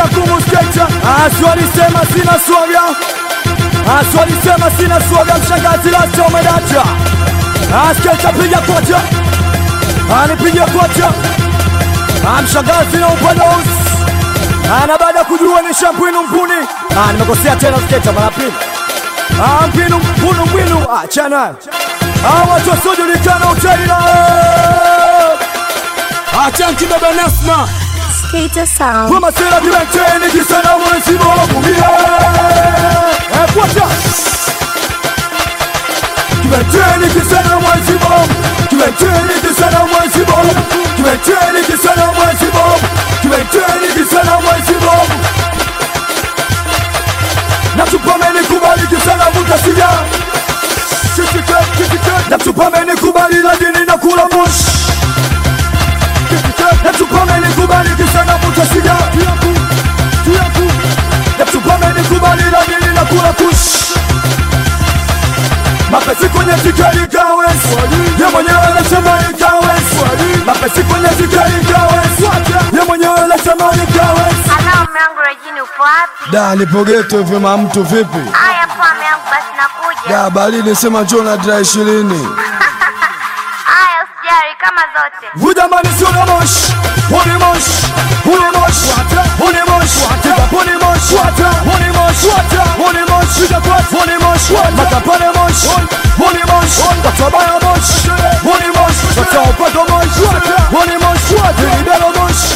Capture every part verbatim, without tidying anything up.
ngumu sketa. Aswali sema sina swaga. Aswali sema sina swaga. Mshangazi lasta umedacha. Asketa piga kocha. Anipiga kocha. Mshangazi na upados. Ana baada kujua ni shampwinu mpuni. Ah, nimekosea tena sketa mara pili. Ah, mpinu mpunu mwinu. Ah, chana. Ah, watu wasiojulikana utaila. Ah, chanki baba Nasma. Skater sound. Kwa masela kimenteni kisana mwezi mola kumia. Eh, kuacha. Kimenteni kisana mwezi mola. Kimenteni kisana mwezi mola. Kimenteni kisana mwezi mola. Kimenteni kisana mwezi mola. Na tupameni kubali kisana mutasiya. Chichike, chichike. Na tupameni kubali ladini na kula mush. Na tupameni kubali kisana mutasiya. Tiyaku, tiyaku. Na tupameni kubali ladini na kula kush. Mapesi kwenye tikari kawes. Ye mwenyewe nasema ni kawes. Mapesi kwenye tikari kawes. Ye mwenyewe nasema ni kawes. Ana mwangu Regine upo wapi? Da nipo geto hivi mtu vipi? Haya poa mwangu basi nakuja. Da baridi sema njoo dry ishirini. Haya usijali kama zote. Vujamani sio na mosh. Huni mosh. Huni mosh. Huni mosh. Huni mosh. Huni mosh. Huni mosh. Huni mosh. Matapane mosh. Huni mosh. Watabaya mosh. Huni mosh. Wataupado mosh. Huni mosh. Ilibelo mosh.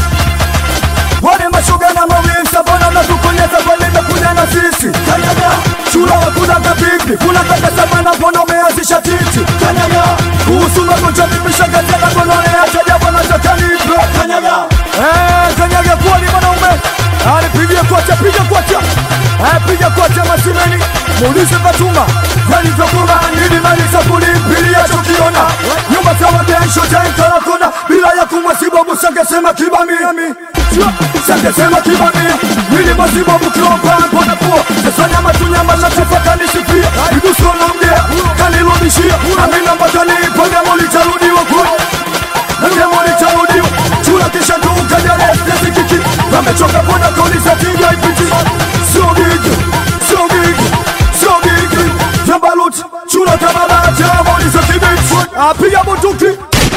Wale mashoga na mawinsa bona na tukonyeza kwa lebe kunya na sisi. Kanyaga. Chula wakuda kabibi. Kuna kaka sabana bona umeazisha titi. Kanyaga. Kuhusu magonjwa vipisha katika konole ya chajabo na chakanipe. Kanyaga. Eh, kanyaga kuwali mwanaume. Alipigia kocha, piga kocha. Eh, piga kocha masimeni. Muulize Fatuma. Kweli vyokuwa nili malisa kulipili ya chokiona. Nyumba tawa biensho jankara kona. Bila ya kumwesibobu sangesema kibami. Sangesema kibami. Nili masibobu kiomba mpona puo. Sesanya matunyama na tufaka nisipia. Ibuso naongea, kaniludishia. Amina mbakani, panga moli charudiwa kwa. Nanga moli charudiwa. Chula kisha nduka jale, nesi kiki. Wamechoka pona koni za tinga ipiti. So gigi, so gigi, so gigi. Jambalut, chula kama baja, moli za kibit. Apiga bunduki.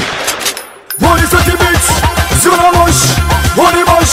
Moli za kibit. Zuna mosh, moli mosh.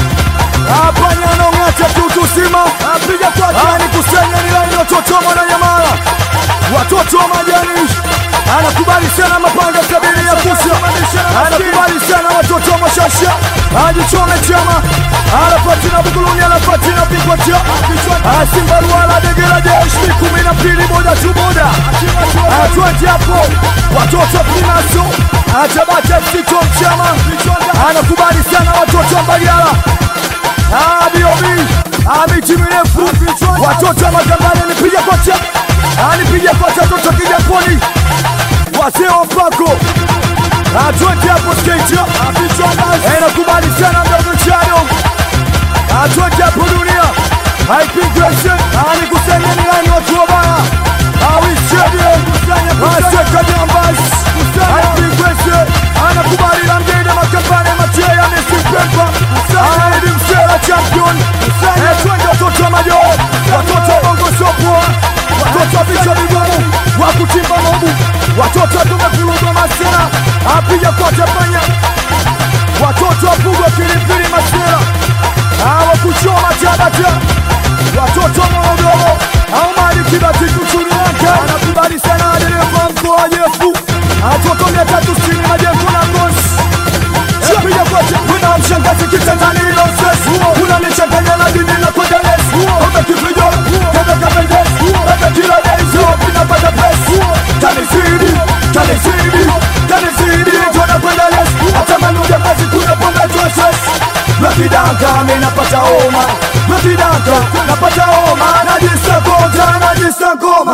Apanya no ngata tutu sima. Apiga kwa kani kusenya nilani watoto mwana nyamala. Watoto wa majani. Anakubali sana mapanga sabini ya kusa. Anakubali sana watoto wa mashasha. Ajichome chama. Anapatina buguluni, anapatina pikwacha. Asimbarua la degera jeshi kumi na pili moja tu moja. Atuati hapo. Watoto wa Primaso. Atabata fito chama. Anakubali sana watoto wa Mbagala. Abiobi. Amiti mirefu. Watoto wa Magambani nipiga kocha. Anipiga kocha toto kijaponi. Waseo mpako. Atuati hapo skater. Anakubali sana mdogo chano. Atuati hapo dunia. Haipigreshe. Anikusanya nilani watu wabaya. Awishedie. Aseka jambas. Haipigreshe. Anakubali la mdede makambane matia ya Messi Pepa. Anaidi msela champion. Atuati watoto wa majo. Watoto wa bongo sopo. Watoto wa vicha vigomu. Wakutimba mobu. Watoto wa tumefurugwa masena. Apiga kwa tepanya. Watoto wa pugwa pilipili masena. Hawa kuchoma tabata. Watoto wa Morogoro. Hau mali kibati kuchuni waka. Anakubali sana adele kwa mkoa jefu. Watoto mia tatu sitini majefu na ngosi. Apiga kwa tepanya. Kuna mshangazi kitandani ilo sesi. Kuna nishanganya la dini na kwa dalesi. Oga kipijo. Kata kapendesi. Oga kila daisi. Opina pata pesi. Kanisidi. Kanisidi. Kanisidi. Jona kwa dalesi. Hata manuja mazi kuna ponga tuasesi. Nakidanga minapata oma. Nakidanga napata oma. Najisa konja, najisa ngoma.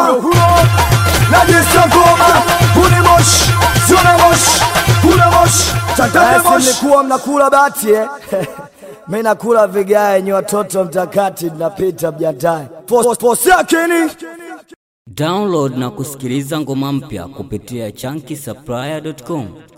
Najisa ngoma. Kuni mosh, sione mosh. Kuna mosh, chantane mosh. Mlikuwa mnakula bati eh. Mimi nakula vigae nyi watoto mtakati napita mjandani. Posea kini. Download na kusikiliza ngoma mpya kupitia chunky supplier dot com.